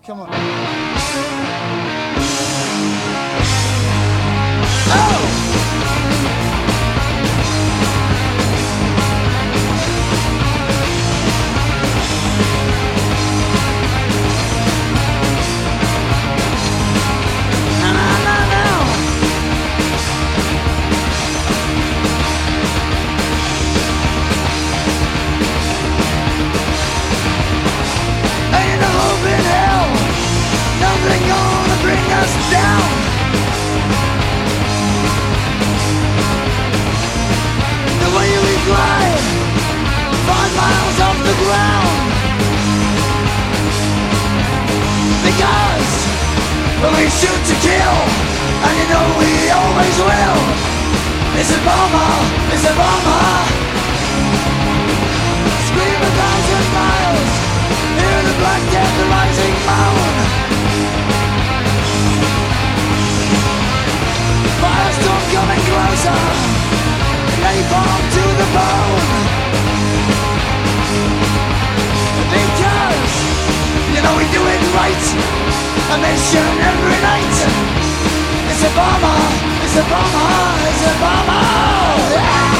Come on. We shoot to kill, and you know we always will. It's a bomber, it's a bomber. Scream 1,000 miles, hear the black death, the rising moan. Firestorm coming closer, napalm to the bone. Because, you know we do it right. A mission every night. It's a bomber, it's a bomber, it's a bomber. Yeah!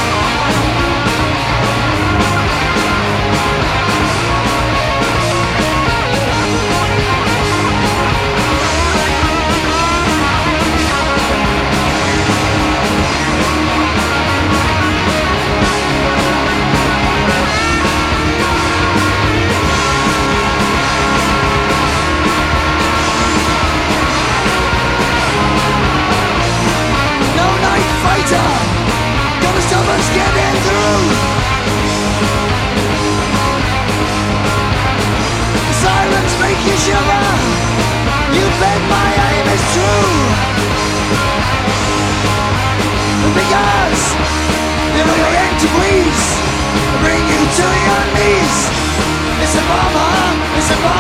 Gonna stop us getting through. The sirens make you shiver. You bet my aim is true. Because you know you're in to please, bring you to your knees. It's a bomber, it's a bomber.